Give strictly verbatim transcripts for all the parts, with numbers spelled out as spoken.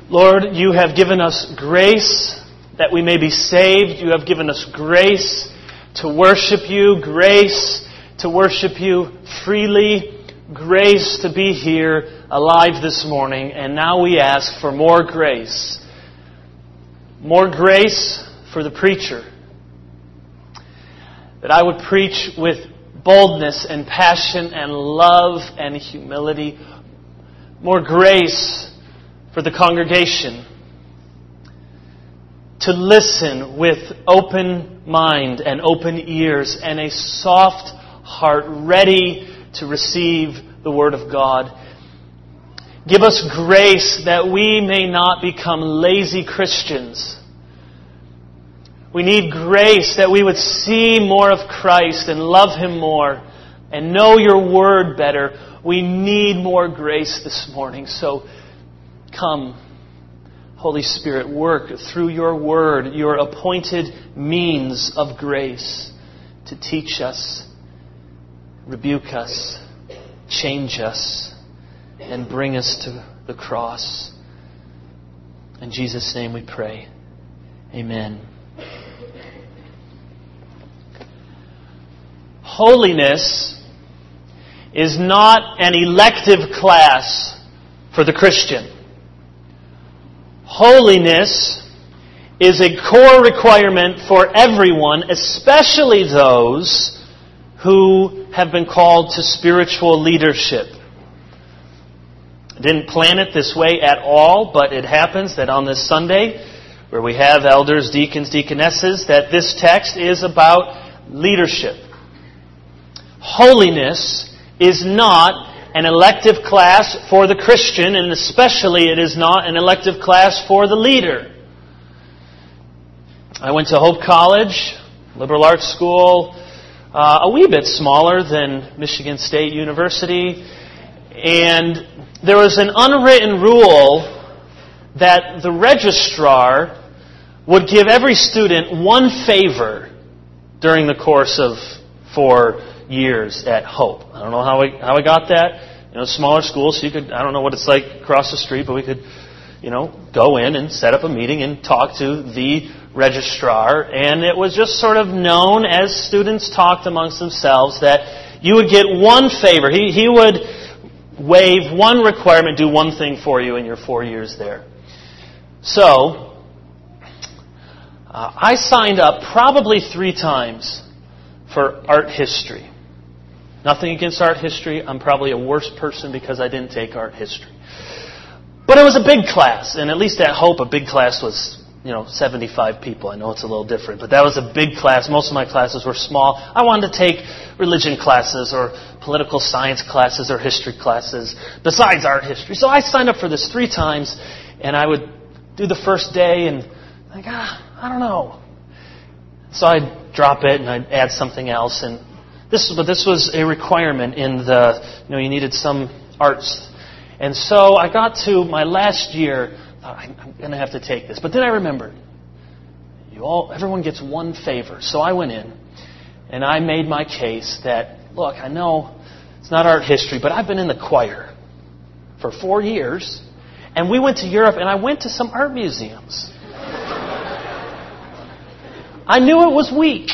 Lord, you have given us grace that we may be saved. You have given us grace to worship you, grace to worship you freely, grace to be here alive this morning. And now we ask for more grace. More grace for the preacher. That I would preach with boldness and passion and love and humility. More grace for the congregation to listen with open mind and open ears and a soft heart ready to receive the Word of God. Give us grace that we may not become lazy Christians. We need grace that we would see more of Christ and love Him more and know Your Word better. We need more grace this morning. So come, Holy Spirit, work through Your Word, Your appointed means of grace to teach us, rebuke us, change us, and bring us to the cross. In Jesus' name we pray. Amen. Holiness is not an elective class for the Christian. Holiness is a core requirement for everyone, especially those who have been called to spiritual leadership. I didn't plan it this way at all, but it happens that on this Sunday, where we have elders, deacons, deaconesses, that this text is about leadership. Holiness is not an elective class for the Christian, and especially it is not an elective class for the leader. I went to Hope College, liberal arts school, uh, a wee bit smaller than Michigan State University, and there was an unwritten rule that the registrar would give every student one favor during the course of four years at Hope. I don't know how we how we got that. You know, smaller school, so you could, I don't know what it's like across the street, but we could, you know, go in and set up a meeting and talk to the registrar. And it was just sort of known as students talked amongst themselves that you would get one favor. He he would waive one requirement, do one thing for you in your four years there. So, uh, I signed up probably three times for art history. Nothing against art history. I'm probably a worse person because I didn't take art history. But it was a big class, and at least at Hope, a big class was, you know, seventy-five people. I know it's a little different, but that was a big class. Most of my classes were small. I wanted to take religion classes or political science classes or history classes besides art history. So I signed up for this three times, and I would do the first day and like, ah, I don't know. So I'd drop it and I'd add something else, and this, but this was a requirement in the, you know, you needed some arts. And so I got to my last year, thought, I'm going to have to take this. But then I remembered, you all, everyone gets one favor. So I went in and I made my case that, look, I know it's not art history, but I've been in the choir for four years, and we went to Europe, and I went to some art museums. I knew it was weak,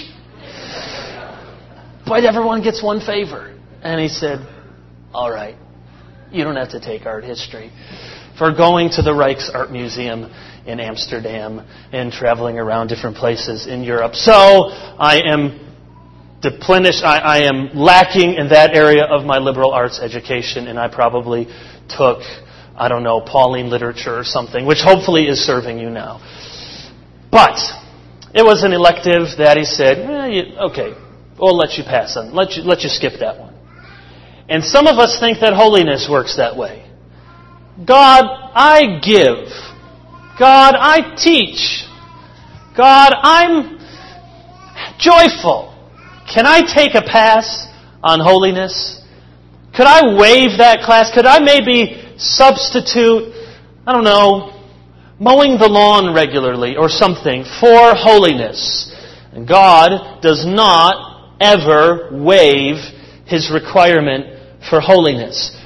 but everyone gets one favor. And he said, all right, you don't have to take art history for going to the Rijksart Museum in Amsterdam and traveling around different places in Europe. So I am deplenished, I, I am lacking in that area of my liberal arts education, and I probably took, I don't know, Pauline literature or something, which hopefully is serving you now. But it was an elective that he said, eh, you, okay, we'll let you pass on. Let you, let you skip that one. And some of us think that holiness works that way. God, I give. God, I teach. God, I'm joyful. Can I take a pass on holiness? Could I waive that class? Could I maybe substitute, I don't know, mowing the lawn regularly or something for holiness? And God does not ever waive His requirement for holiness.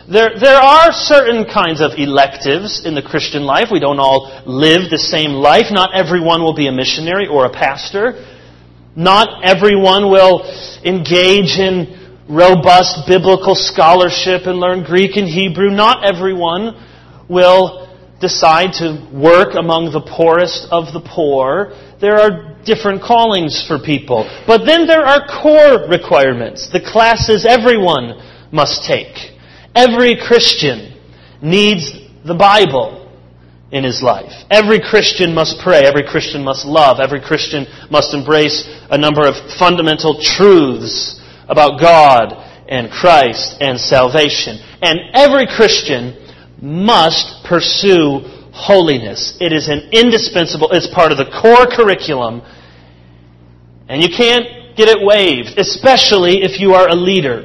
There, there are certain kinds of electives in the Christian life. We don't all live the same life. Not everyone will be a missionary or a pastor. Not everyone will engage in robust biblical scholarship and learn Greek and Hebrew. Not everyone will decide to work among the poorest of the poor. There are different callings for people. But then there are core requirements, the classes everyone must take. Every Christian needs the Bible in his life. Every Christian must pray. Every Christian must love. Every Christian must embrace a number of fundamental truths about God and Christ and salvation. And every Christian must pursue holiness. It is an indispensable, it's part of the core curriculum. And you can't get it waived, especially if you are a leader.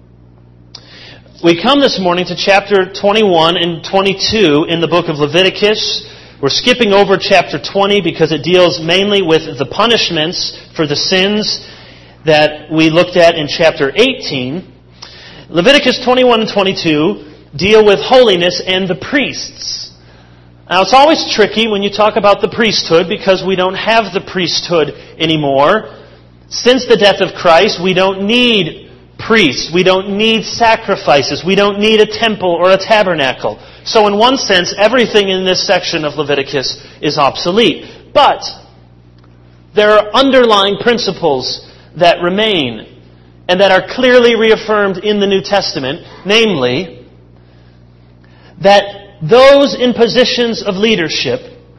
We come this morning to chapter twenty-one and twenty-two in the book of Leviticus. We're skipping over chapter twenty because it deals mainly with the punishments for the sins that we looked at in chapter eighteen. Leviticus twenty-one and twenty-two deal with holiness and the priests. Now, it's always tricky when you talk about the priesthood because we don't have the priesthood anymore. Since the death of Christ, we don't need priests. We don't need sacrifices. We don't need a temple or a tabernacle. So in one sense, everything in this section of Leviticus is obsolete. But there are underlying principles that remain and that are clearly reaffirmed in the New Testament, namely, that those in positions of leadership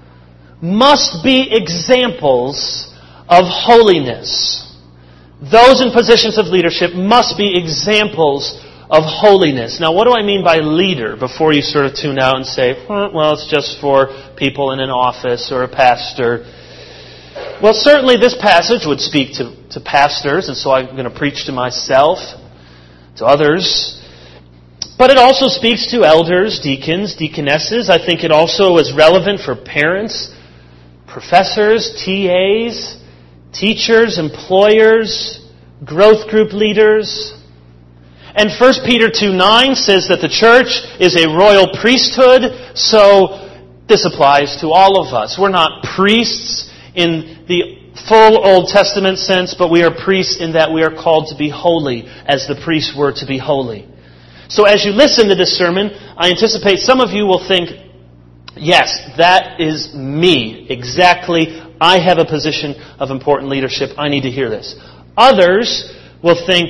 must be examples of holiness. Those in positions of leadership must be examples of holiness. Now, what do I mean by leader before you sort of tune out and say, well, it's just for people in an office or a pastor? Well, certainly this passage would speak to, to pastors, and so I'm going to preach to myself, to others. But it also speaks to elders, deacons, deaconesses. I think it also is relevant for parents, professors, T As, teachers, employers, growth group leaders. And First Peter two nine says that the church is a royal priesthood, so this applies to all of us. We're not priests in the full Old Testament sense, but we are priests in that we are called to be holy as the priests were to be holy. So as you listen to this sermon, I anticipate some of you will think, yes, that is me. Exactly. I have a position of important leadership. I need to hear this. Others will think,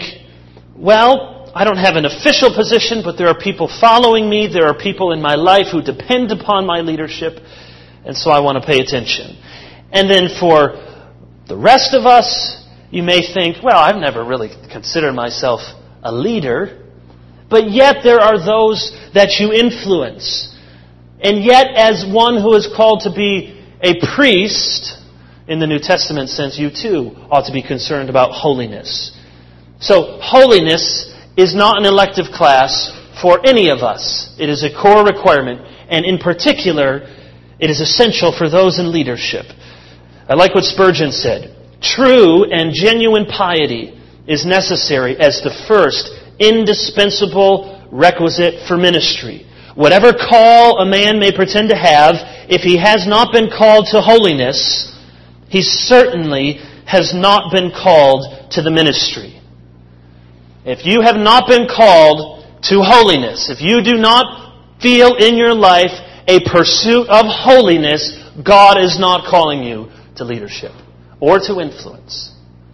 well, I don't have an official position, but there are people following me. There are people in my life who depend upon my leadership, and so I want to pay attention. And then for the rest of us, you may think, well, I've never really considered myself a leader, but yet there are those that you influence. And yet, as one who is called to be a priest, in the New Testament sense, you too ought to be concerned about holiness. So, holiness is not an elective class for any of us. It is a core requirement, and in particular, it is essential for those in leadership. I like what Spurgeon said. True and genuine piety is necessary as the first indispensable requisite for ministry. Whatever call a man may pretend to have, if he has not been called to holiness, he certainly has not been called to the ministry. If you have not been called to holiness, if you do not feel in your life a pursuit of holiness, God is not calling you to leadership or to influence.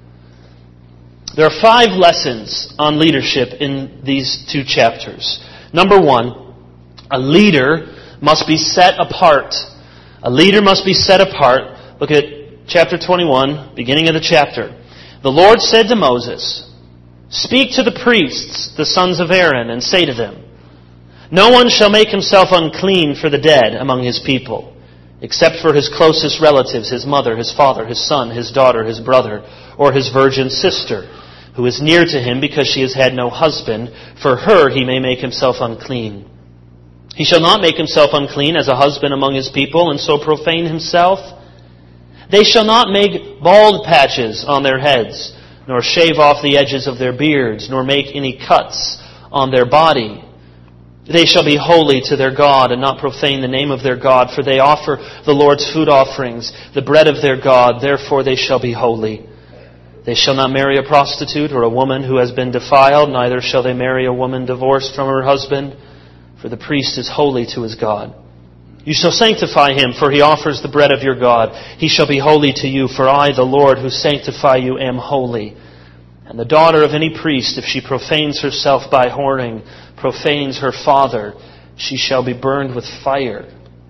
There are five lessons on leadership in these two chapters. Number one, a leader must be set apart. A leader must be set apart. Look at chapter twenty-one, beginning of the chapter. The Lord said to Moses, "Speak to the priests, the sons of Aaron, and say to them, no one shall make himself unclean for the dead among his people, except for his closest relatives, his mother, his father, his son, his daughter, his brother, or his virgin sister, who is near to him because she has had no husband. For her he may make himself unclean. He shall not make himself unclean as a husband among his people, and so profane himself. They shall not make bald patches on their heads, nor shave off the edges of their beards, nor make any cuts on their body. They shall be holy to their God and not profane the name of their God, for they offer the Lord's food offerings, the bread of their God, therefore they shall be holy. They shall not marry a prostitute or a woman who has been defiled, neither shall they marry a woman divorced from her husband, for the priest is holy to his God. You shall sanctify him, for he offers the bread of your God. He shall be holy to you, for I, the Lord, who sanctify you, am holy. And the daughter of any priest, if she profanes herself by whoring, profanes her father, she shall be burned with fire.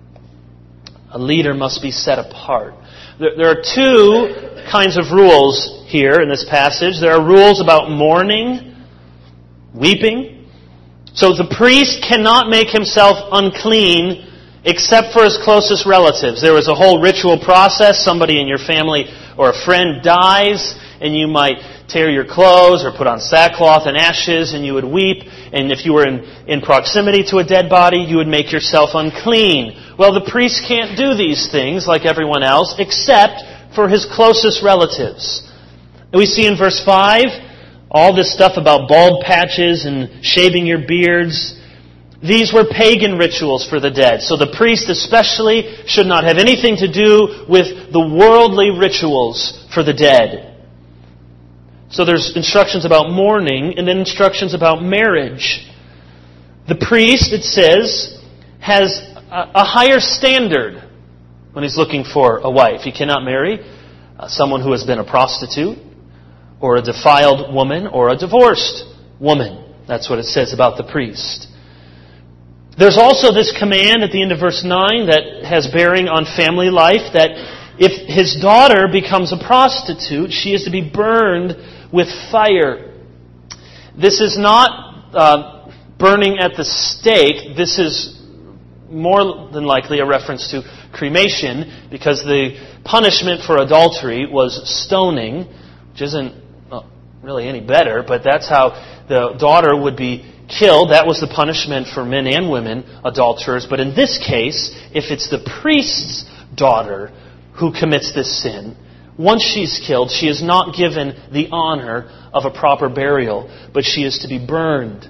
A leader must be set apart. There are two kinds of rules here in this passage. There are rules about mourning, weeping. So the priest cannot make himself unclean except for his closest relatives. There was a whole ritual process. Somebody in your family or a friend dies, and you might tear your clothes or put on sackcloth and ashes, and you would weep. And if you were in, in proximity to a dead body, you would make yourself unclean. Well, the priest can't do these things like everyone else, except for his closest relatives. And we see in verse five, all this stuff about bald patches and shaving your beards. These were pagan rituals for the dead. So the priest especially should not have anything to do with the worldly rituals for the dead. So there's instructions about mourning and then instructions about marriage. The priest, it says, has a higher standard when he's looking for a wife. He cannot marry someone who has been a prostitute or a defiled woman or a divorced woman. That's what it says about the priest. There's also this command at the end of verse nine that has bearing on family life, that if his daughter becomes a prostitute, she is to be burned with fire. This is not uh, burning at the stake. This is more than likely a reference to cremation, because the punishment for adultery was stoning, which isn't well, really any better, but that's how the daughter would be killed. That was the punishment for men and women, adulterers. But in this case, if it's the priest's daughter who commits this sin, once she's killed, she is not given the honor of a proper burial, but she is to be burned.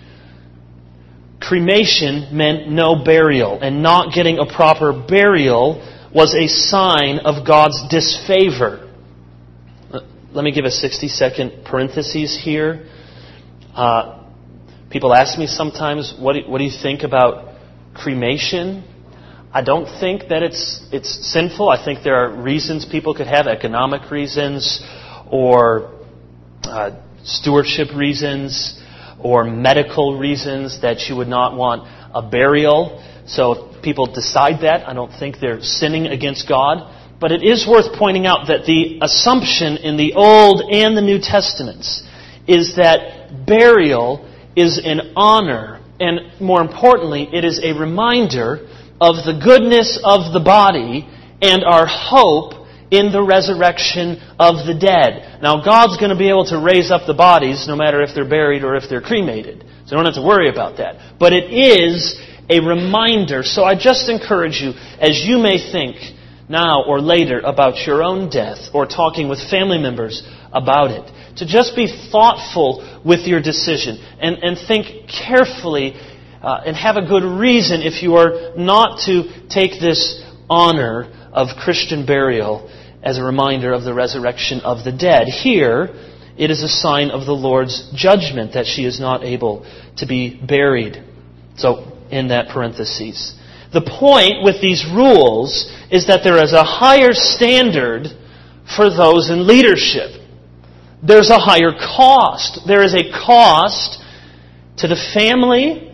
Cremation meant no burial, and not getting a proper burial was a sign of God's disfavor. Let me give a sixty-second parenthesis here. Uh, People ask me sometimes, what do, what do you think about cremation? I don't think that it's it's sinful. I think there are reasons people could have, economic reasons, or uh, stewardship reasons, or medical reasons that you would not want a burial. So if people decide that, I don't think they're sinning against God. But it is worth pointing out that the assumption in the Old and the New Testaments is that burial is an honor, and more importantly, it is a reminder of the goodness of the body and our hope in the resurrection of the dead. Now, God's going to be able to raise up the bodies no matter if they're buried or if they're cremated. So you don't have to worry about that. But it is a reminder. So I just encourage you, as you may think now or later about your own death, or talking with family members about it, to just be thoughtful with your decision and, and think carefully uh, and have a good reason if you are not to take this honor of Christian burial as a reminder of the resurrection of the dead. Here, it is a sign of the Lord's judgment that she is not able to be buried. So, in that parenthesis. The point with these rules is that there is a higher standard for those in leadership. There's a higher cost. There is a cost to the family,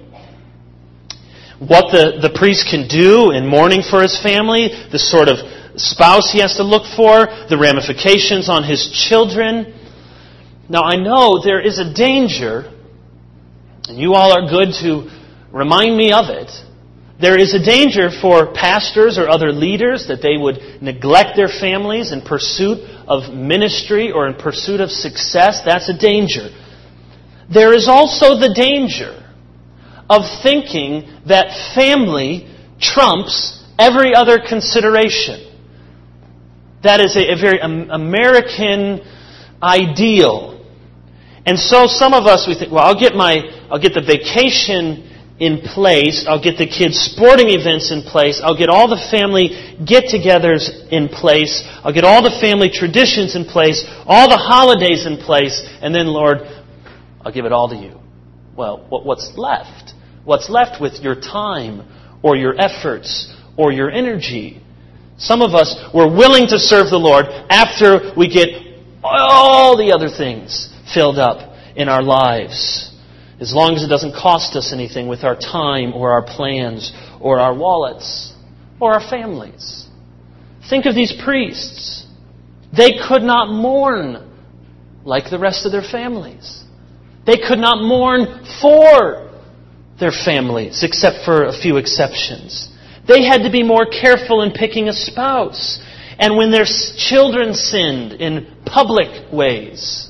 what the, the priest can do in mourning for his family, the sort of spouse he has to look for, the ramifications on his children. Now, I know there is a danger, and you all are good to remind me of it. There is a danger for pastors or other leaders that they would neglect their families in pursuit of ministry or in pursuit of success. That's a danger. There is also the danger of thinking that family trumps every other consideration. That is a, a very American ideal. And so some of us, we think, well, I'll get my, I'll get the vacation in place. I'll get the kids' sporting events in place. I'll get all the family get-togethers in place. I'll get all the family traditions in place, all the holidays in place, and then, Lord, I'll give it all to you. Well, what's left? What's left with your time or your efforts or your energy? Some of us, we're willing to serve the Lord after we get all the other things filled up in our lives. As long as it doesn't cost us anything with our time or our plans or our wallets or our families. Think of these priests. They could not mourn like the rest of their families. They could not mourn for their families, except for a few exceptions. They had to be more careful in picking a spouse. And when their children sinned in public ways,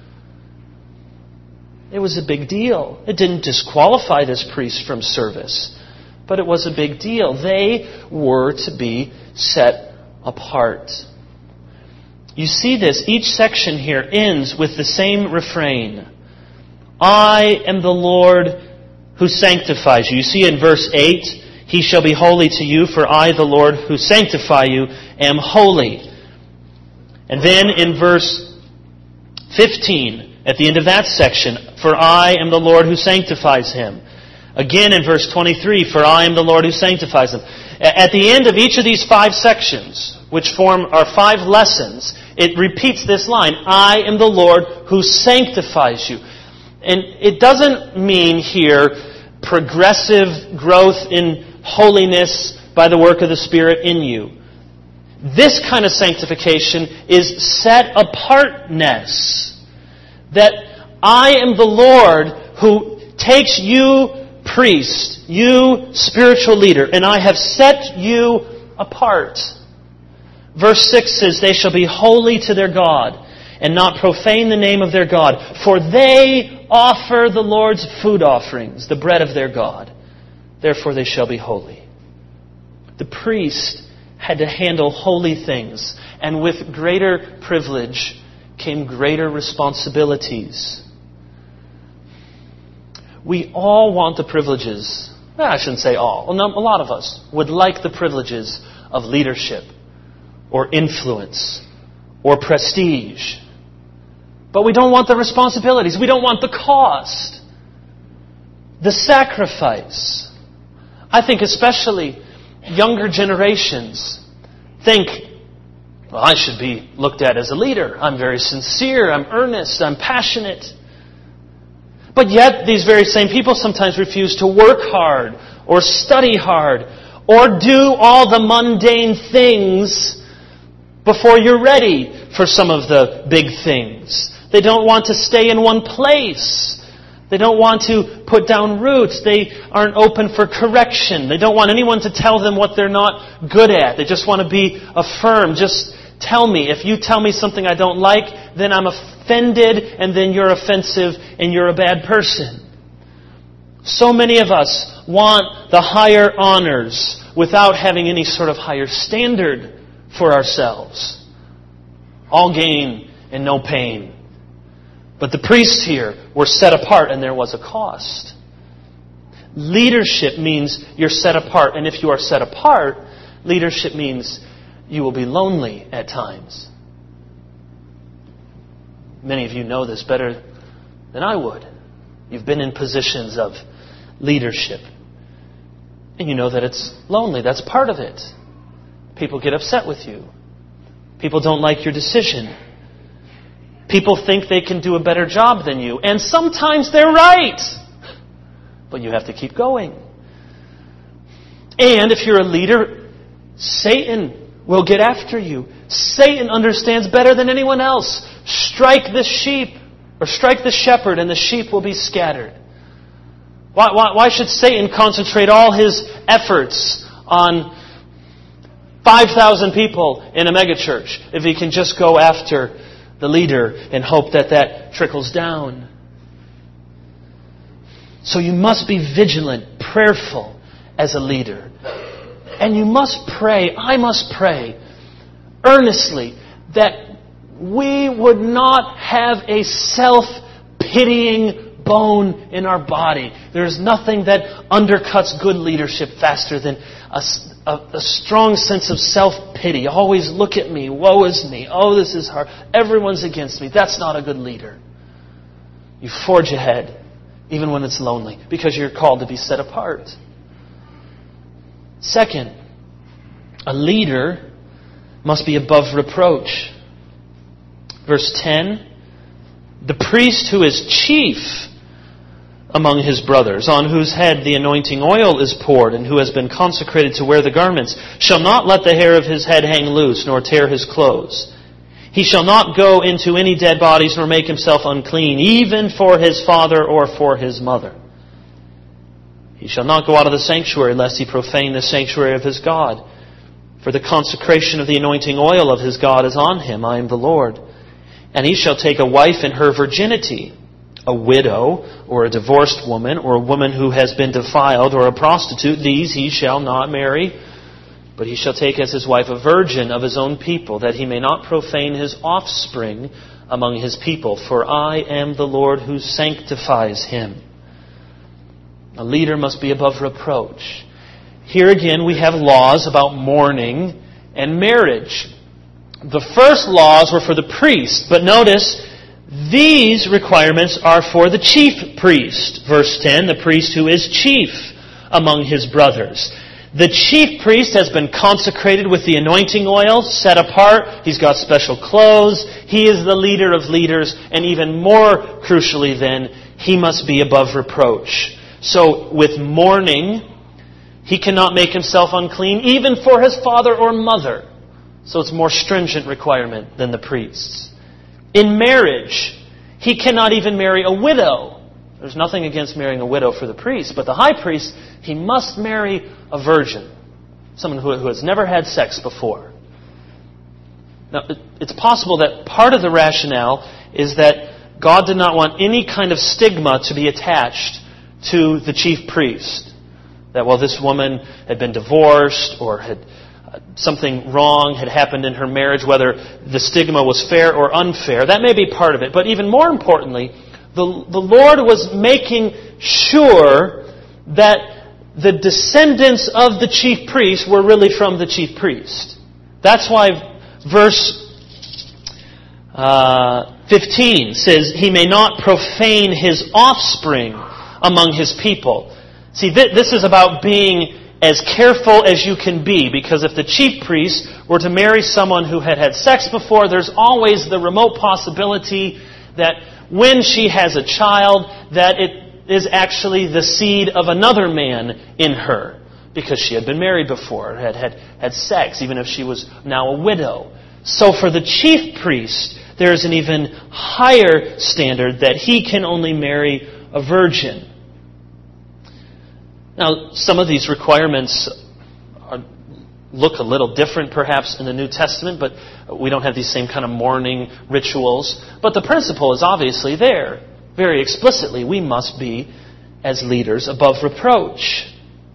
it was a big deal. It didn't disqualify this priest from service, but it was a big deal. They were to be set apart. You see this, each section here ends with the same refrain. I am the Lord who sanctifies you. You see in verse eight, He shall be holy to you, for I, the Lord who sanctify you, am holy. And then in verse fifteen, at the end of that section, for I am the Lord who sanctifies him. Again in verse twenty-three, for I am the Lord who sanctifies him. At the end of each of these five sections, which form our five lessons, it repeats this line, I am the Lord who sanctifies you. And it doesn't mean here progressive growth in holiness by the work of the Spirit in you. This kind of sanctification is set apartness. That I am the Lord who takes you, priest, you, spiritual leader, and I have set you apart. Verse six says, they shall be holy to their God, and not profane the name of their God, for they offer the Lord's food offerings, the bread of their God. Therefore they shall be holy. The priest had to handle holy things, and with greater privilege came greater responsibilities. We all want the privileges. Well, I shouldn't say all. A lot of us would like the privileges of leadership or influence or prestige. But we don't want the responsibilities. We don't want the cost. The sacrifice. I think especially younger generations think, well, I should be looked at as a leader. I'm very sincere. I'm earnest. I'm passionate. But yet, these very same people sometimes refuse to work hard or study hard or do all the mundane things before you're ready for some of the big things. They don't want to stay in one place. They don't want to put down roots. They aren't open for correction. They don't want anyone to tell them what they're not good at. They just want to be affirmed. Just tell me. If you tell me something I don't like, then I'm offended, and then you're offensive, and you're a bad person. So many of us want the higher honors without having any sort of higher standard for ourselves. All gain and no pain. But the priests here were set apart, and there was a cost. Leadership means you're set apart. And if you are set apart, leadership means you will be lonely at times. Many of you know this better than I would. You've been in positions of leadership. And you know that it's lonely. That's part of it. People get upset with you. People don't like your decision. People think they can do a better job than you. And sometimes they're right. But you have to keep going. And if you're a leader, Satan will get after you. Satan understands better than anyone else. Strike the sheep, or strike the shepherd, and the sheep will be scattered. Why, why, why should Satan concentrate all his efforts on five thousand people in a megachurch if he can just go after the leader and hope that that trickles down? So you must be vigilant, prayerful as a leader. And you must pray, I must pray, earnestly, that we would not have a self-pitying bone in our body. There's nothing that undercuts good leadership faster than a, a, a strong sense of self-pity. Always look at me. Woe is me. Oh, this is hard. Everyone's against me. That's not a good leader. You forge ahead, even when it's lonely, because you're called to be set apart. Second, a leader must be above reproach. Verse ten, the priest who is chief among his brothers, on whose head the anointing oil is poured, and who has been consecrated to wear the garments, shall not let the hair of his head hang loose, nor tear his clothes. He shall not go into any dead bodies, nor make himself unclean, even for his father or for his mother. He shall not go out of the sanctuary, lest he profane the sanctuary of his God. For the consecration of the anointing oil of his God is on him. I am the Lord. And he shall take a wife in her virginity, a widow, or a divorced woman, or a woman who has been defiled, or a prostitute. These he shall not marry, but he shall take as his wife a virgin of his own people, that he may not profane his offspring among his people. For I am the Lord who sanctifies him. A leader must be above reproach. Here again we have laws about mourning and marriage. The first laws were for the priest, but notice these requirements are for the chief priest. Verse ten, the priest who is chief among his brothers. The chief priest has been consecrated with the anointing oil, set apart. He's got special clothes. He is the leader of leaders. And even more crucially then, he must be above reproach. So with mourning, he cannot make himself unclean, even for his father or mother. So it's a more stringent requirement than the priests. In marriage, he cannot even marry a widow. There's nothing against marrying a widow for the priest, but the high priest, he must marry a virgin, someone who, who has never had sex before. Now, it's possible that part of the rationale is that God did not want any kind of stigma to be attached to the chief priest. That, well, this woman had been divorced or had uh, something wrong had happened in her marriage, whether the stigma was fair or unfair. That may be part of it. But even more importantly, the, the Lord was making sure that the descendants of the chief priest were really from the chief priest. That's why verse uh, fifteen says, he may not profane his offspring among his people. See, th- this is about being as careful as you can be, because if the chief priest were to marry someone who had had sex before, there's always the remote possibility that when she has a child, that it is actually the seed of another man in her, because she had been married before, had had, had sex, even if she was now a widow. So for the chief priest, there is an even higher standard that he can only marry a virgin. Now, some of these requirements are, look a little different perhaps in the New Testament, but we don't have these same kind of mourning rituals. But the principle is obviously there, very explicitly. We must be, as leaders, above reproach.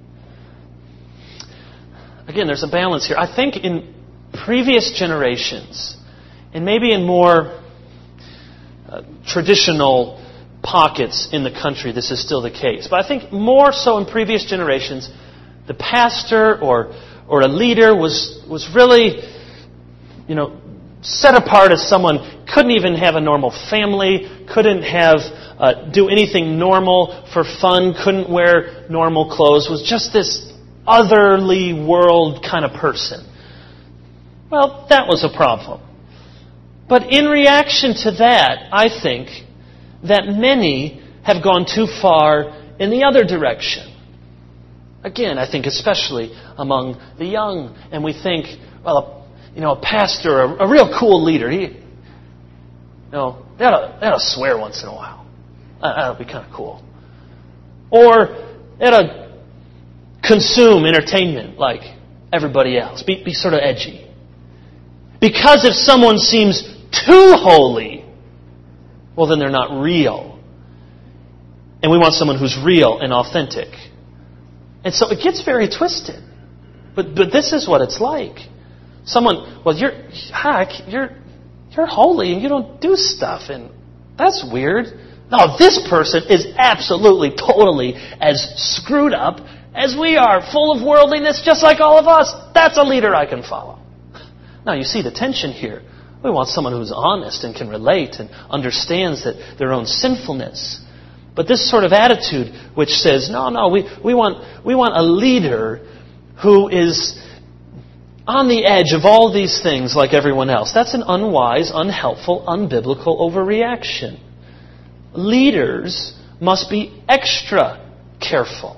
Again, there's a balance here. I think in previous generations, and maybe in more uh, traditional pockets in the country, this is still the case. But I think more so in previous generations, the pastor or or a leader was was really, you know, set apart as someone couldn't even have a normal family, couldn't have uh, do anything normal for fun, couldn't wear normal clothes, was just this otherly world kind of person. Well, that was a problem. But in reaction to that, I think that many have gone too far in the other direction. Again, I think especially among the young. And we think, well, you know, a pastor, a, a real cool leader, he, you know, they ought to, they ought to swear once in a while. Uh, that would be kind of cool. Or they ought to consume entertainment like everybody else. Be, be sort of edgy. Because if someone seems too holy, well, then they're not real. And we want someone who's real and authentic. And so it gets very twisted. But but this is what it's like. Someone, well, you're heck, you're you're holy and you don't do stuff, and that's weird. No, this person is absolutely, totally as screwed up as we are, full of worldliness just like all of us. That's a leader I can follow. Now, you see the tension here. We want someone who's honest and can relate and understands that their own sinfulness. But this sort of attitude which says, no, no, we, we want we want a leader who is on the edge of all these things like everyone else. That's an unwise, unhelpful, unbiblical overreaction. Leaders must be extra careful.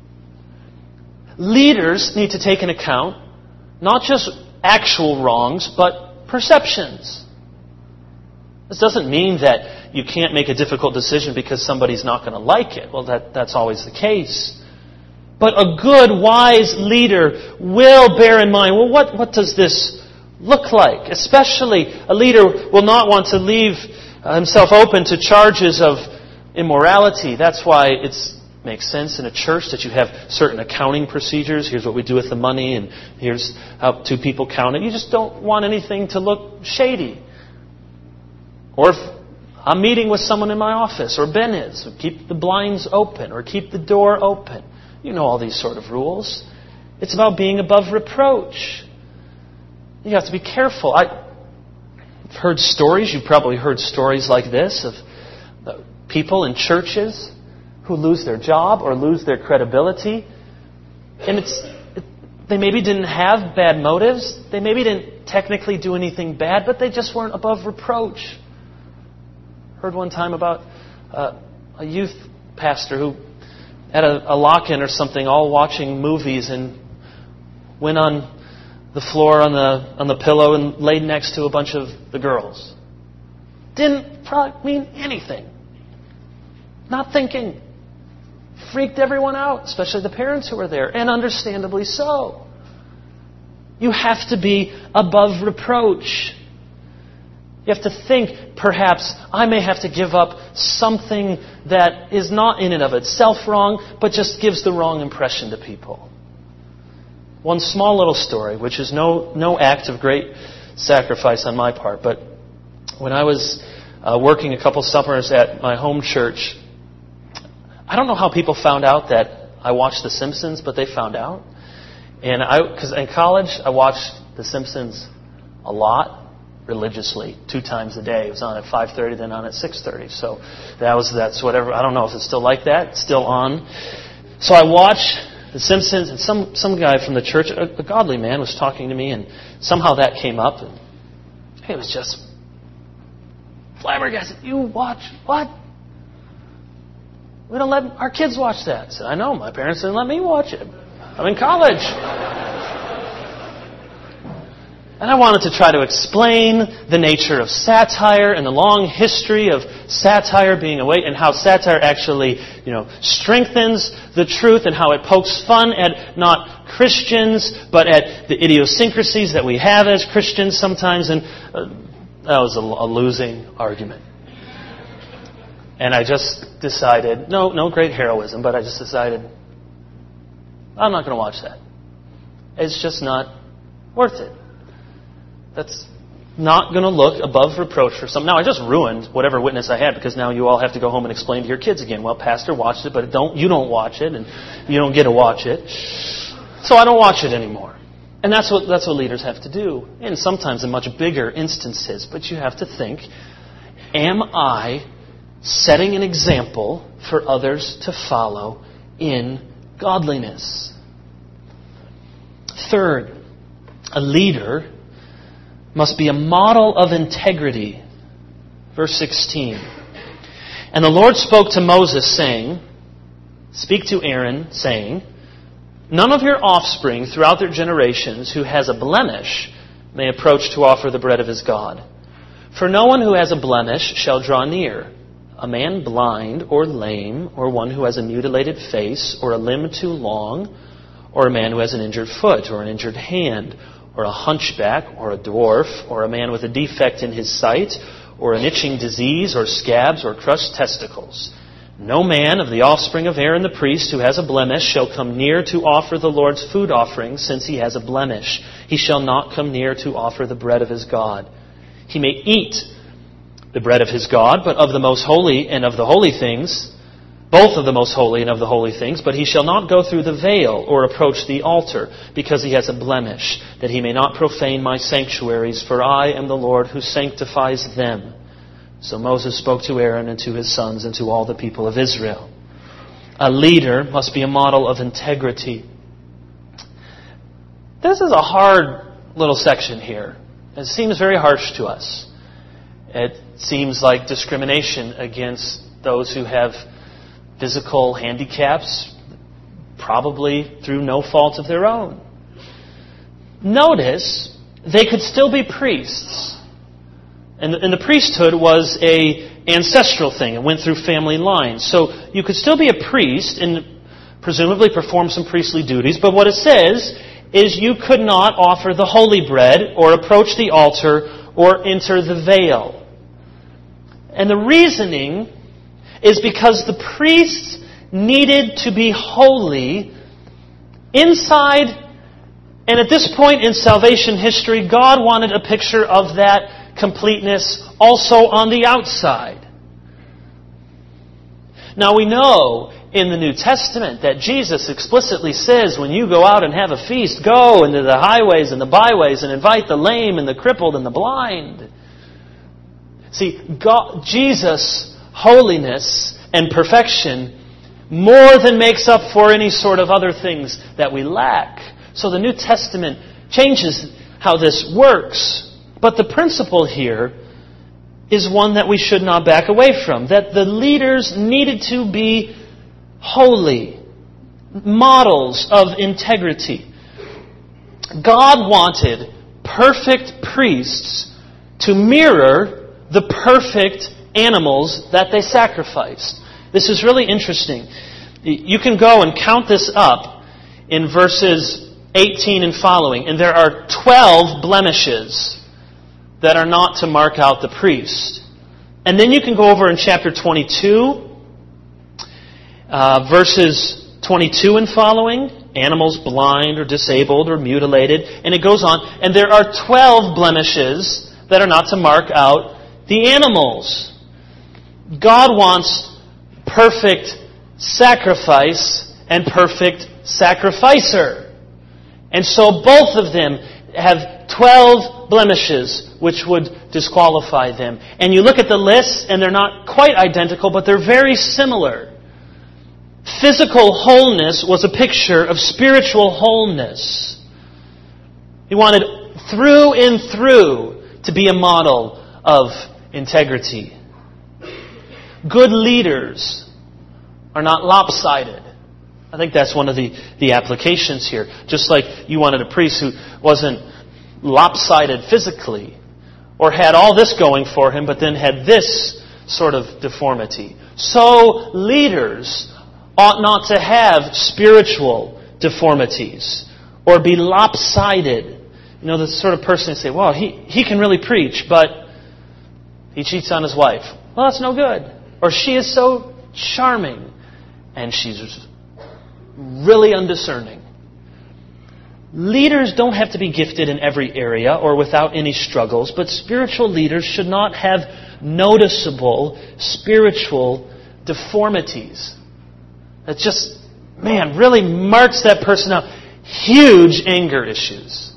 Leaders need to take into account not just actual wrongs, but perceptions. This doesn't mean that you can't make a difficult decision because somebody's not going to like it. Well, that, that's always the case. But a good, wise leader will bear in mind, well, what, what does this look like? Especially, a leader will not want to leave himself open to charges of immorality. That's why it makes sense in a church that you have certain accounting procedures. Here's what we do with the money, and here's how two people count it. You just don't want anything to look shady. Or if I'm meeting with someone in my office, or Ben is, keep the blinds open, or keep the door open. You know all these sort of rules. It's about being above reproach. You have to be careful. I, I've heard stories, you've probably heard stories like this, of uh, people in churches who lose their job or lose their credibility. And it's it, they maybe didn't have bad motives. They maybe didn't technically do anything bad, but they just weren't above reproach. Heard one time about uh, a youth pastor who had a, a lock-in or something, all watching movies, and went on the floor on the on the pillow and laid next to a bunch of the girls. Didn't probably mean anything. Not thinking. Freaked everyone out, especially the parents who were there, and understandably so. You have to be above reproach. You have to think, perhaps, I may have to give up something that is not in and of itself wrong, but just gives the wrong impression to people. One small little story, which is no no act of great sacrifice on my part, but when I was uh, working a couple summers at my home church, I don't know how people found out that I watched The Simpsons, but they found out. And I, because in college, I watched The Simpsons a lot, religiously, two times a day. It was on at five thirty, then on at six thirty. So that was that's whatever. I don't know if it's still like that. It's still on. So I watched The Simpsons, and some some guy from the church, a, a godly man, was talking to me, and somehow that came up, and it was just flabbergasted. You watch what? We don't let our kids watch that. I said, I know, my parents didn't let me watch it. I'm in college. And I wanted to try to explain the nature of satire and the long history of satire being a way, and how satire actually, you know, strengthens the truth, and how it pokes fun at not Christians, but at the idiosyncrasies that we have as Christians sometimes. And uh, that was a, a losing argument. And I just decided, no, no great heroism, but I just decided, I'm not going to watch that. It's just not worth it. That's not going to look above reproach for some. Now, I just ruined whatever witness I had, because now you all have to go home and explain to your kids again. Well, Pastor watched it, but don't you don't watch it, and you don't get to watch it. So I don't watch it anymore. And that's what that's what leaders have to do. And sometimes in much bigger instances. But you have to think, am I setting an example for others to follow in godliness? Third, a leader must be a model of integrity. Verse sixteen. And the Lord spoke to Moses, saying, speak to Aaron, saying, none of your offspring throughout their generations who has a blemish may approach to offer the bread of his God. For no one who has a blemish shall draw near. A man blind or lame, or one who has a mutilated face, or a limb too long, or a man who has an injured foot, or an injured hand, or a hunchback, or a dwarf, or a man with a defect in his sight, or an itching disease, or scabs, or crushed testicles. No man of the offspring of Aaron the priest who has a blemish shall come near to offer the Lord's food offering, since he has a blemish. He shall not come near to offer the bread of his God. He may eat the bread of his God, but of the most holy and of the holy things, both of the most holy and of the holy things, but he shall not go through the veil or approach the altar, because he has a blemish, that he may not profane my sanctuaries, for I am the Lord who sanctifies them. So Moses spoke to Aaron and to his sons and to all the people of Israel. A leader must be a model of integrity. This is a hard little section here. It seems very harsh to us. It seems like discrimination against those who have physical handicaps, probably through no fault of their own. Notice, they could still be priests. And the, and the priesthood was a ancestral thing. It went through family lines. So you could still be a priest and presumably perform some priestly duties. But what it says is you could not offer the holy bread or approach the altar or enter the veil. And the reasoning is because the priests needed to be holy inside, and at this point in salvation history, God wanted a picture of that completeness also on the outside. Now we know in the New Testament that Jesus explicitly says, when you go out and have a feast, go into the highways and the byways and invite the lame and the crippled and the blind. See, God, Jesus' holiness and perfection more than makes up for any sort of other things that we lack. So the New Testament changes how this works. But the principle here is one that we should not back away from. That the leaders needed to be holy, models of integrity. God wanted perfect priests to mirror the perfect animals that they sacrificed. This is really interesting. You can go and count this up in verses eighteen and following, and there are twelve blemishes that are not to mark out the priest. And then you can go over in chapter twenty-two, uh, verses twenty-two and following, animals blind or disabled or mutilated, and it goes on, and there are twelve blemishes that are not to mark out the animals. God wants perfect sacrifice and perfect sacrificer. And so both of them have twelve blemishes which would disqualify them. And you look at the list and they're not quite identical, but they're very similar. Physical wholeness was a picture of spiritual wholeness. He wanted through and through to be a model of integrity. Good leaders are not lopsided. I think that's one of the, the applications here. Just like you wanted a priest who wasn't lopsided physically or had all this going for him but then had this sort of deformity. So leaders ought not to have spiritual deformities or be lopsided. You know, the sort of person who say, well, he, he can really preach, but he cheats on his wife. Well, that's no good. Or she is so charming and she's really undiscerning. Leaders don't have to be gifted in every area or without any struggles, but spiritual leaders should not have noticeable spiritual deformities. That just, man, really marks that person out. Huge anger issues.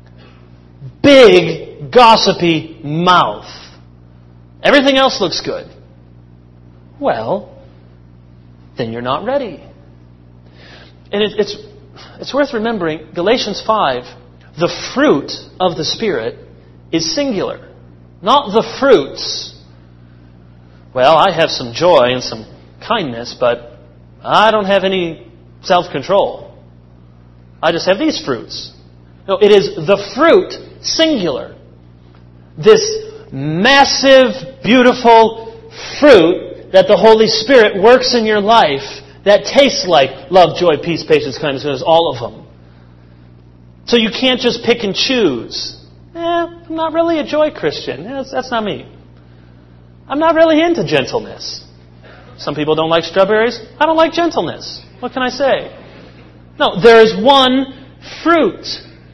Big, gossipy mouth. Everything else looks good. Well, then you're not ready. And it, it's it's worth remembering, Galatians five, the fruit of the Spirit is singular. Not the fruits. Well, I have some joy and some kindness, but I don't have any self-control. I just have these fruits. No, it is the fruit, singular. This massive, beautiful fruit that the Holy Spirit works in your life that tastes like love, joy, peace, patience, kindness, goodness, all of them. So you can't just pick and choose. Eh, I'm not really a joy Christian. That's, that's not me. I'm not really into gentleness. Some people don't like strawberries. I don't like gentleness. What can I say? No, there is one fruit.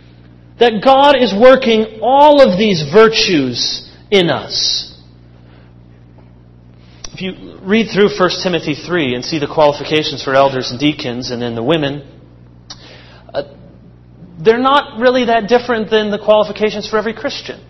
That God is working all of these virtues in us. If you read through First Timothy three and see the qualifications for elders and deacons and then the women, uh, they're not really that different than the qualifications for every Christian.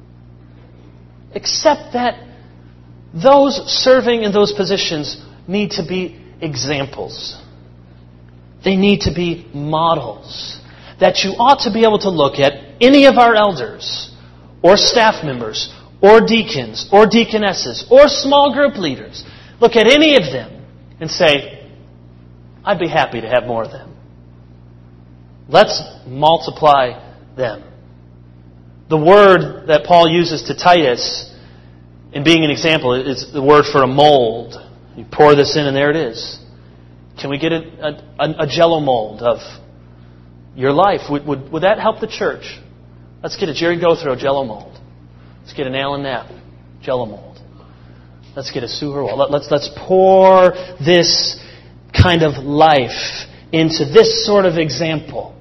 Except that those serving in those positions need to be examples. They need to be models that you ought to be able to look at any of our elders or staff members or deacons or deaconesses or small group leaders. Look at any of them and say, I'd be happy to have more of them. Let's multiply them. The word that Paul uses to Titus in being an example is the word for a mold. You pour this in and there it is. Can we get a, a, a jello mold of your life? Would, would, would that help the church? Let's get a Jerry Gothro jello mold. Let's get an Alan Knapp jello mold. Let's get a Sue Hurwell. Let, let's, let's pour this kind of life into this sort of example.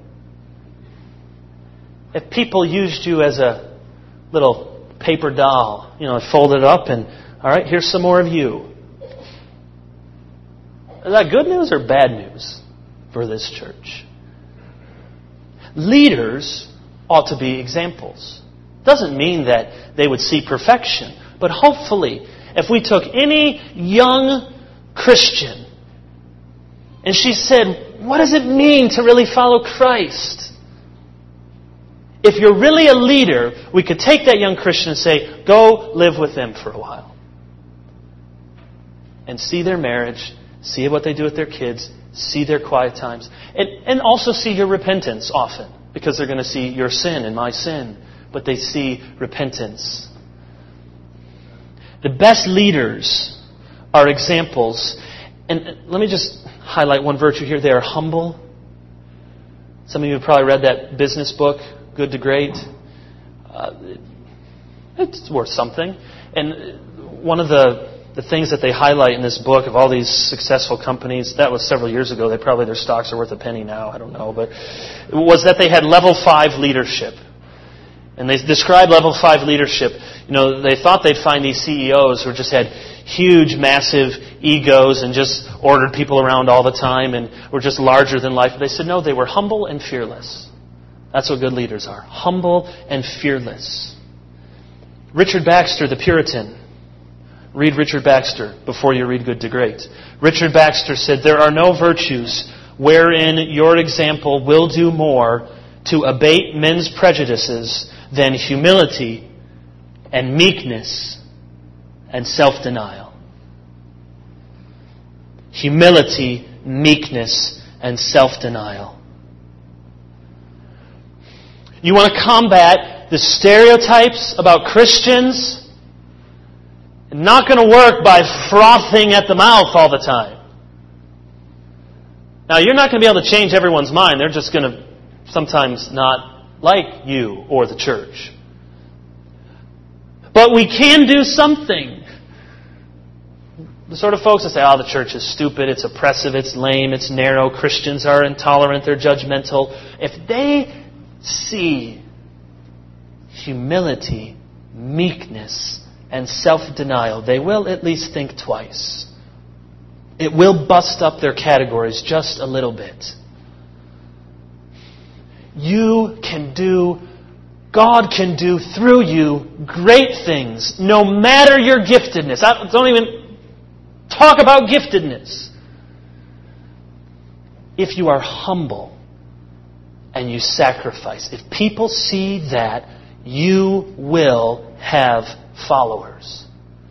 If people used you as a little paper doll, you know, fold it up and, all right, here's some more of you. Is that good news or bad news for this church? Leaders ought to be examples. Doesn't mean that they would see perfection, but hopefully, if we took any young Christian and she said, what does it mean to really follow Christ? If you're really a leader, we could take that young Christian and say, go live with them for a while. And see their marriage, see what they do with their kids, see their quiet times, and, and also see your repentance often, because they're going to see your sin and my sin, but they see repentance. The best leaders are examples. And let me just highlight one virtue here. They are humble. Some of you have probably read that business book, Good to Great. Uh, it's worth something. And one of the, the things that they highlight in this book of all these successful companies, that was several years ago. They probably, their stocks are worth a penny now. I don't know. But it was that they had level five leadership. And they describe level five leadership. You know, they thought they'd find these C E Os who just had huge, massive egos and just ordered people around all the time and were just larger than life. But they said, no, they were humble and fearless. That's what good leaders are. Humble and fearless. Richard Baxter, the Puritan. Read Richard Baxter before you read Good to Great. Richard Baxter said, there are no virtues wherein your example will do more to abate men's prejudices than humility and meekness and self-denial. Humility, meekness, and self-denial. You want to combat the stereotypes about Christians? Not going to work by frothing at the mouth all the time. Now, you're not going to be able to change everyone's mind. They're just going to sometimes not like you or the church. But we can do something. The sort of folks that say, oh, the church is stupid, it's oppressive, it's lame, it's narrow, Christians are intolerant, they're judgmental. If they see humility, meekness, and self-denial, they will at least think twice. It will bust up their categories just a little bit. You can do, God can do through you great things, no matter your giftedness. I don't even talk about giftedness. If you are humble and you sacrifice, if people see that, you will have followers.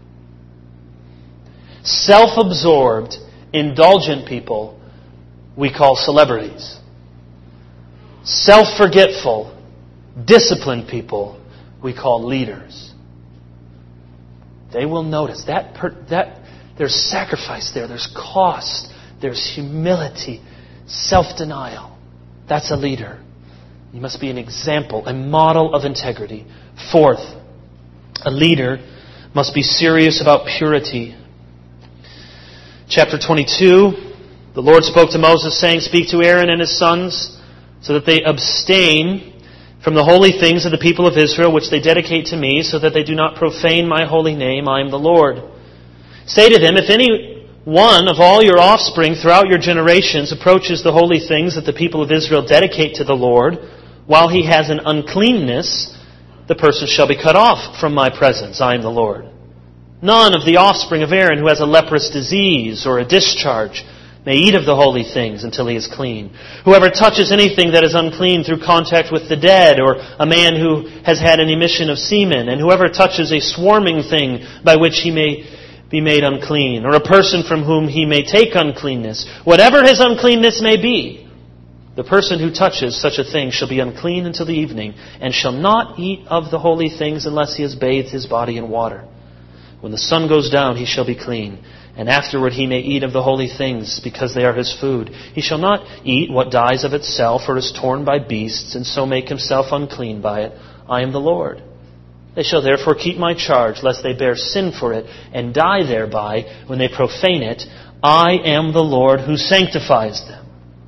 Self-absorbed, indulgent people we call celebrities. Self-forgetful, disciplined people we call leaders. They will notice that per, that there's sacrifice there, there's cost, there's humility, self-denial. That's a leader. You must be an example, a model of integrity. Fourth, a leader must be serious about purity. Chapter twenty-two, the Lord spoke to Moses, saying, speak to Aaron and his sons, so that they abstain from the holy things of the people of Israel, which they dedicate to me, so that they do not profane my holy name. I am the Lord. Say to them, if any one of all your offspring throughout your generations approaches the holy things that the people of Israel dedicate to the Lord, while he has an uncleanness, the person shall be cut off from my presence. I am the Lord. None of the offspring of Aaron who has a leprous disease or a discharge may eat of the holy things until he is clean. Whoever touches anything that is unclean through contact with the dead, or a man who has had an emission of semen, and whoever touches a swarming thing by which he may be made unclean, or a person from whom he may take uncleanness, whatever his uncleanness may be, the person who touches such a thing shall be unclean until the evening, and shall not eat of the holy things unless he has bathed his body in water. When the sun goes down, he shall be clean, and afterward he may eat of the holy things, because they are his food. He shall not eat what dies of itself, or is torn by beasts, and so make himself unclean by it. I am the Lord. They shall therefore keep my charge, lest they bear sin for it, and die thereby when they profane it. I am the Lord who sanctifies them.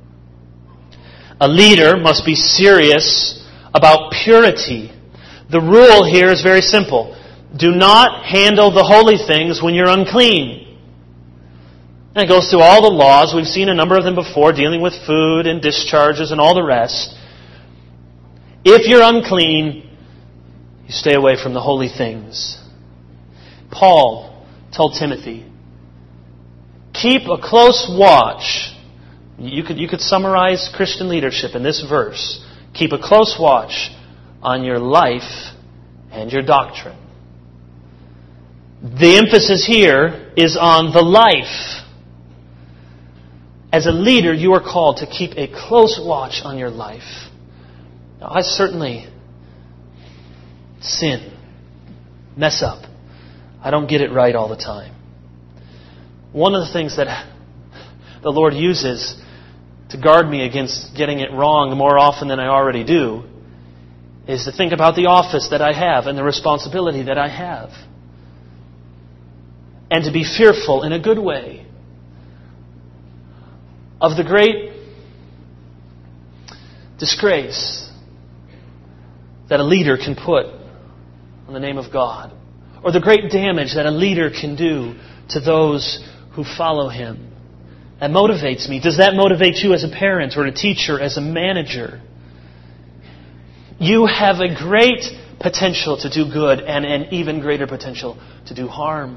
A leader must be serious about purity. The rule here is very simple. Do not handle the holy things when you're unclean. And it goes through all the laws. We've seen a number of them before, dealing with food and discharges and all the rest. If you're unclean, you stay away from the holy things. Paul told Timothy, keep a close watch. You could, you could summarize Christian leadership in this verse. Keep a close watch on your life and your doctrine. The emphasis here is on the life. As a leader, you are called to keep a close watch on your life. Now, I certainly sin, mess up. I don't get it right all the time. One of the things that the Lord uses to guard me against getting it wrong more often than I already do is to think about the office that I have and the responsibility that I have. And to be fearful in a good way of the great disgrace that a leader can put on the name of God, or the great damage that a leader can do to those who follow him. That motivates me. Does that motivate you as a parent or a teacher, as a manager? You have a great potential to do good and an even greater potential to do harm.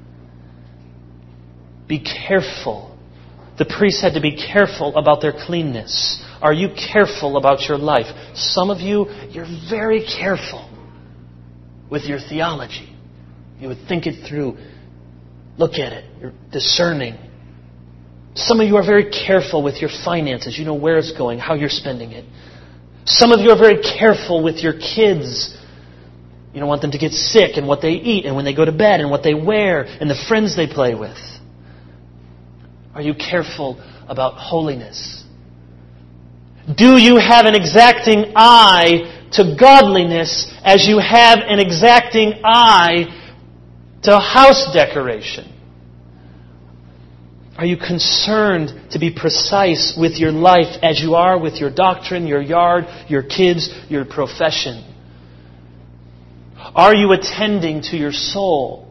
Be careful. The priests had to be careful about their cleanness. Are you careful about your life? Some of you, you're very careful with your theology. You would think it through. Look at it. You're discerning. Some of you are very careful with your finances. You know where it's going, how you're spending it. Some of you are very careful with your kids. You don't want them to get sick, and what they eat, and when they go to bed, and what they wear, and the friends they play with. Are you careful about holiness? Do you have an exacting eye to godliness as you have an exacting eye to house decoration? Are you concerned to be precise with your life as you are with your doctrine, your yard, your kids, your profession? Are you attending to your soul?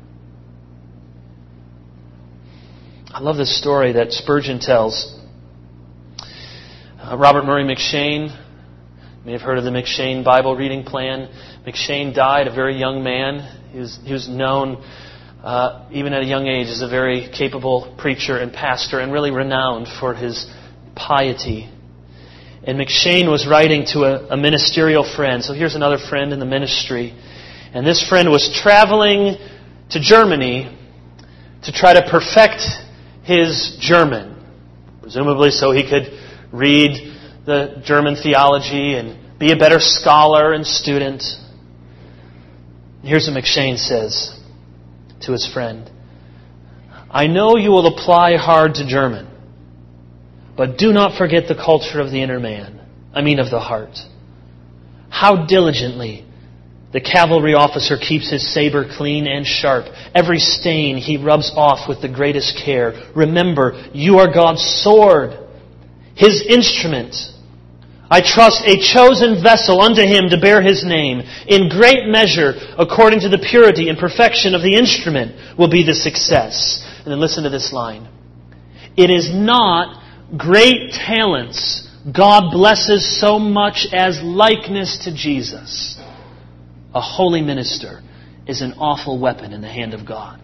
I love this story that Spurgeon tells. Uh, Robert Murray M'Cheyne, you may have heard of the M'Cheyne Bible reading plan. M'Cheyne died a very young man. He was, he was known, uh, even at a young age, as a very capable preacher and pastor, and really renowned for his piety. And M'Cheyne was writing to a, a ministerial friend. So here's another friend in the ministry. And this friend was traveling to Germany to try to perfect his German, presumably so he could read the German theology and be a better scholar and student. Here's what M'Cheyne says to his friend. I know you will apply hard to German, but do not forget the culture of the inner man, I mean of the heart. How diligently the cavalry officer keeps his saber clean and sharp. Every stain he rubs off with the greatest care. Remember, you are God's sword, His instrument. I trust a chosen vessel unto him to bear his name. In great measure, according to the purity and perfection of the instrument, will be the success. And then listen to this line. It is not great talents God blesses so much as likeness to Jesus. A holy minister is an awful weapon in the hand of God.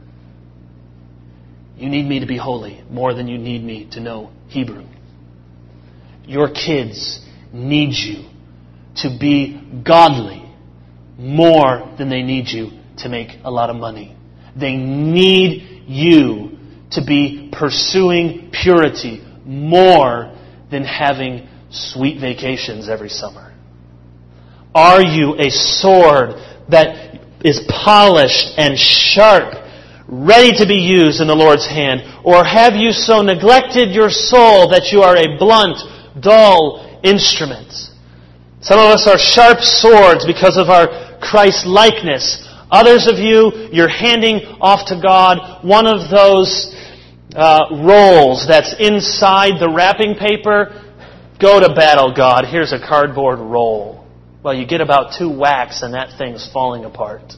You need me to be holy more than you need me to know Hebrew. Your kids need you to be godly more than they need you to make a lot of money. They need you to be pursuing purity more than having sweet vacations every summer. Are you a sword that is polished and sharp, ready to be used in the Lord's hand? Or have you so neglected your soul that you are a blunt, dull instrument? Some of us are sharp swords because of our Christ-likeness. Others of you, you're handing off to God one of those uh, rolls that's inside the wrapping paper. Go to battle, God. Here's a cardboard roll. Well, you get about two whacks and that thing's falling apart.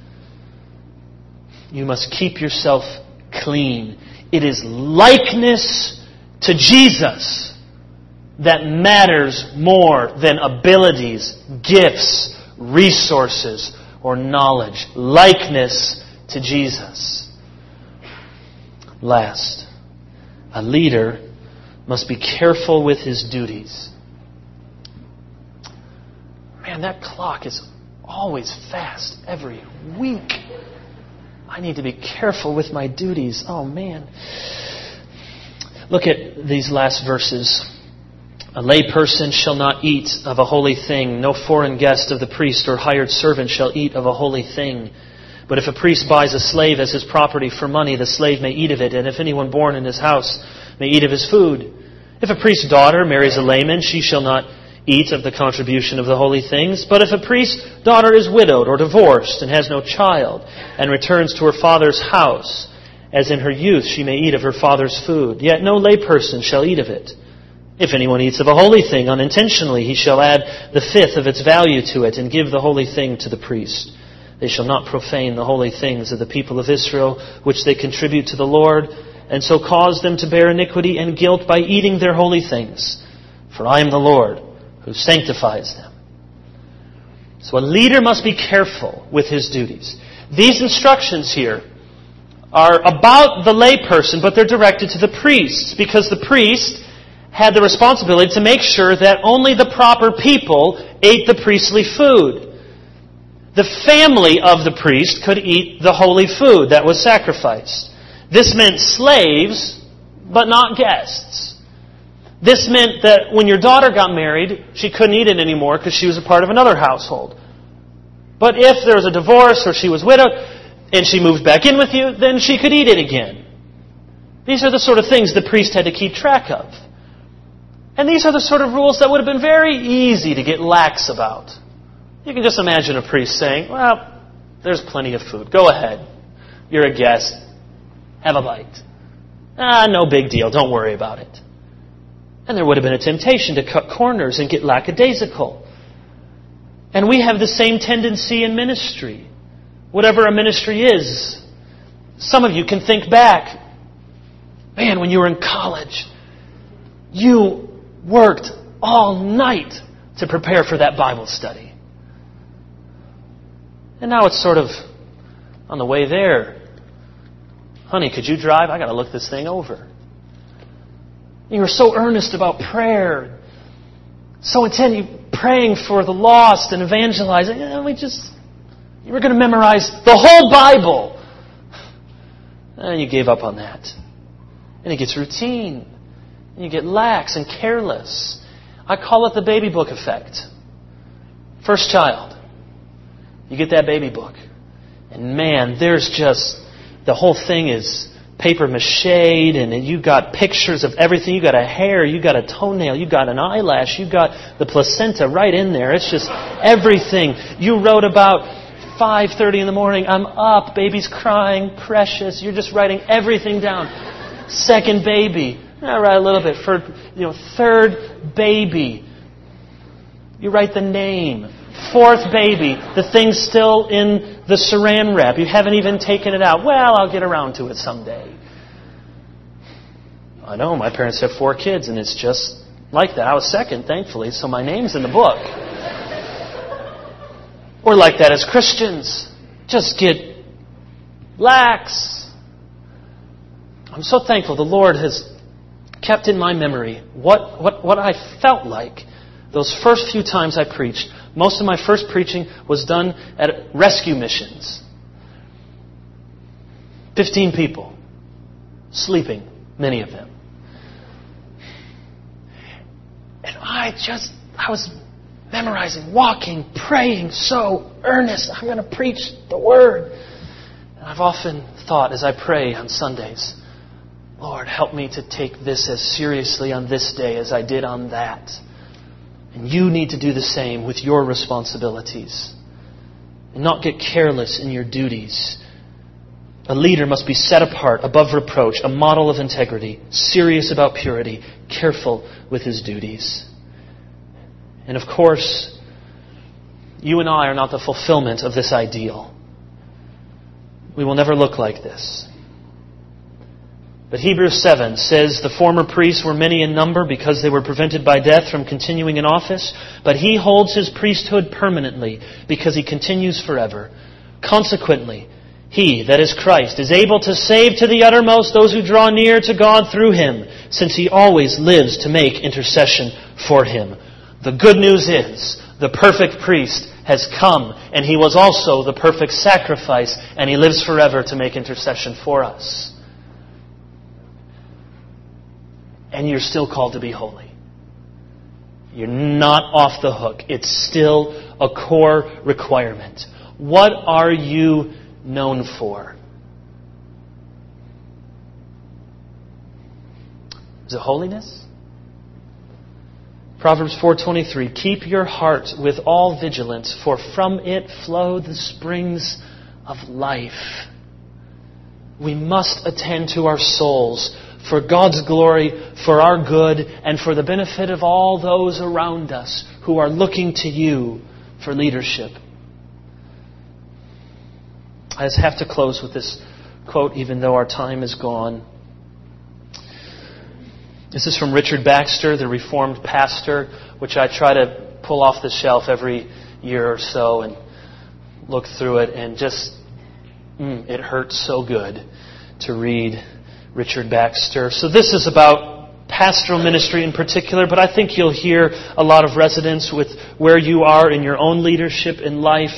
You must keep yourself clean. It is likeness to Jesus that matters more than abilities, gifts, resources, or knowledge. Likeness to Jesus. Last, a leader must be careful with his duties. Man, that clock is always fast every week. I need to be careful with my duties. Oh, man. Look at these last verses. A layperson shall not eat of a holy thing. No foreign guest of the priest or hired servant shall eat of a holy thing. But if a priest buys a slave as his property for money, the slave may eat of it. And if anyone born in his house may eat of his food. If a priest's daughter marries a layman, she shall not eat of the contribution of the holy things. But if a priest's daughter is widowed or divorced and has no child and returns to her father's house, as in her youth she may eat of her father's food, yet no layperson shall eat of it. If anyone eats of a holy thing unintentionally, he shall add the fifth of its value to it and give the holy thing to the priest. They shall not profane the holy things of the people of Israel, which they contribute to the Lord, and so cause them to bear iniquity and guilt by eating their holy things. For I am the Lord who sanctifies them. So a leader must be careful with his duties. These instructions here are about the layperson, but they're directed to the priests, because the priest had the responsibility to make sure that only the proper people ate the priestly food. The family of the priest could eat the holy food that was sacrificed. This meant slaves, but not guests. This meant that when your daughter got married, she couldn't eat it anymore because she was a part of another household. But if there was a divorce or she was widowed and she moved back in with you, then she could eat it again. These are the sort of things the priest had to keep track of. And these are the sort of rules that would have been very easy to get lax about. You can just imagine a priest saying, well, there's plenty of food. Go ahead. You're a guest. Have a bite. Ah, no big deal. Don't worry about it. And there would have been a temptation to cut corners and get lackadaisical. And we have the same tendency in ministry. Whatever a ministry is. Some of you can think back. Man, when you were in college, you worked all night to prepare for that Bible study. And now it's sort of on the way there. Honey, could you drive? I got to look this thing over. You were so earnest about prayer, so intent, you praying for the lost and evangelizing. And we just, you were going to memorize the whole Bible. And you gave up on that. And it gets routine. And you get lax and careless. I call it the baby book effect. First child. You get that baby book. And man, there's just, the whole thing is paper mache'd, and you got pictures of everything. You got a hair, you got a toenail, you got an eyelash, you got the placenta right in there. It's just everything. You wrote about five thirty in the morning, I'm up, baby's crying, precious. You're just writing everything down. Second baby. I write a little bit. For, you know, third baby. You write the name. Fourth baby. The thing's still in the saran wrap. You haven't even taken it out. Well, I'll get around to it someday. I know, my parents have four kids, and it's just like that. I was second, thankfully, so my name's in the book. We're like that as Christians. Just get lax. I'm so thankful the Lord has kept in my memory what, what, what I felt like those first few times I preached. Most of my first preaching was done at rescue missions. Fifteen people. Sleeping, many of them. And I just, I was memorizing, walking, praying, so earnest. I'm going to preach the Word. And I've often thought as I pray on Sundays, Lord, help me to take this as seriously on this day as I did on that. And you need to do the same with your responsibilities. And not get careless in your duties. A leader must be set apart, above reproach, a model of integrity, serious about purity, careful with his duties. And of course, you and I are not the fulfillment of this ideal. We will never look like this. But Hebrews seven says the former priests were many in number because they were prevented by death from continuing in office, but he holds his priesthood permanently because he continues forever. Consequently, he, that is Christ, is able to save to the uttermost those who draw near to God through him, since he always lives to make intercession for him. The good news is, the perfect priest has come, and he was also the perfect sacrifice, and he lives forever to make intercession for us. And you're still called to be holy. You're not off the hook. It's still a core requirement. What are you known for? Is it holiness? Proverbs four twenty-three, keep your heart with all vigilance, for from it flow the springs of life. We must attend to our souls for God's glory, for our good, and for the benefit of all those around us who are looking to you for leadership. I just have to close with this quote, even though our time is gone. This is from Richard Baxter, the Reformed pastor, which I try to pull off the shelf every year or so and look through it, and just, mm, it hurts so good to read Richard Baxter. So this is about pastoral ministry in particular, but I think you'll hear a lot of resonance with where you are in your own leadership in life.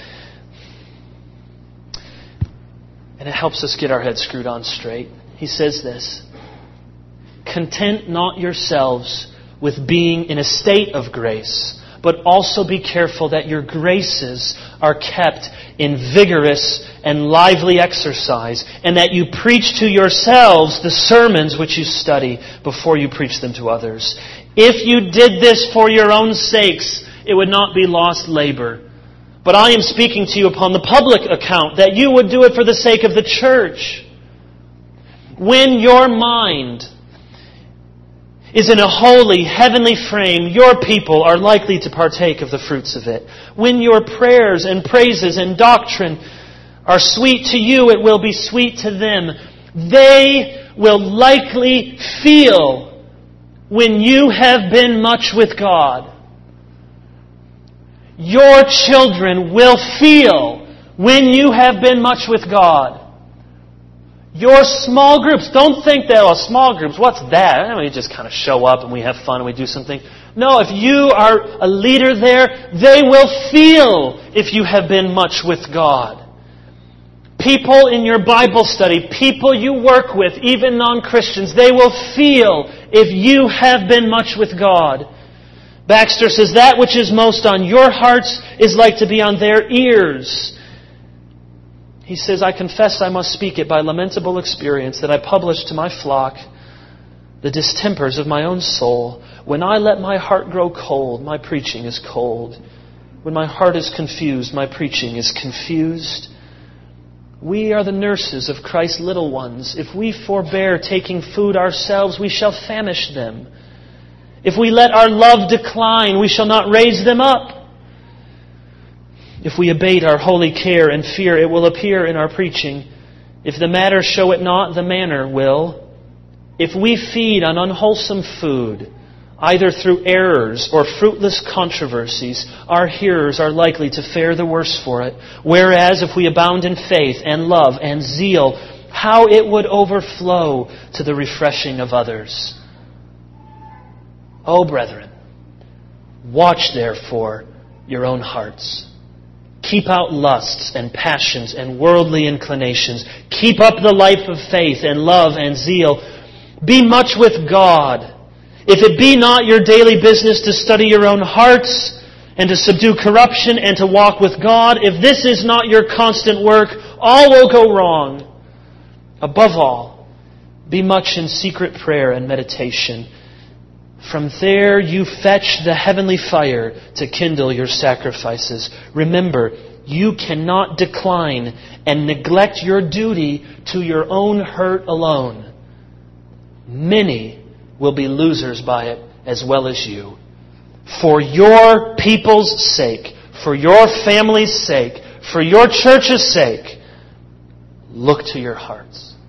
And it helps us get our heads screwed on straight. He says this, content not yourselves with being in a state of grace, but also be careful that your graces are kept in vigorous and lively exercise, and that you preach to yourselves the sermons which you study before you preach them to others. If you did this for your own sakes, it would not be lost labor. But I am speaking to you upon the public account, that you would do it for the sake of the church. When your mind is in a holy, heavenly frame, your people are likely to partake of the fruits of it. When your prayers and praises and doctrine are sweet to you, it will be sweet to them. They will likely feel when you have been much with God. Your children will feel when you have been much with God. Your small groups, don't think that, oh, small groups, what's that? I mean, we just kind of show up and we have fun and we do something. No, if you are a leader there, they will feel if you have been much with God. People in your Bible study, people you work with, even non-Christians, they will feel if you have been much with God. Baxter says, that which is most on your hearts is like to be on their ears. He says, I confess I must speak it by lamentable experience that I published to my flock the distempers of my own soul. When I let my heart grow cold, my preaching is cold. When my heart is confused, my preaching is confused. We are the nurses of Christ's little ones. If we forbear taking food ourselves, we shall famish them. If we let our love decline, we shall not raise them up. If we abate our holy care and fear, it will appear in our preaching. If the matter show it not, the manner will. If we feed on unwholesome food, either through errors or fruitless controversies, our hearers are likely to fare the worse for it. Whereas if we abound in faith and love and zeal, how it would overflow to the refreshing of others. O brethren, watch therefore your own hearts. Keep out lusts and passions and worldly inclinations. Keep up the life of faith and love and zeal. Be much with God. If it be not your daily business to study your own hearts and to subdue corruption and to walk with God, if this is not your constant work, all will go wrong. Above all, be much in secret prayer and meditation. From there you fetch the heavenly fire to kindle your sacrifices. Remember, you cannot decline and neglect your duty to your own hurt alone. Many will be losers by it as well as you. For your people's sake, for your family's sake, for your church's sake, look to your hearts.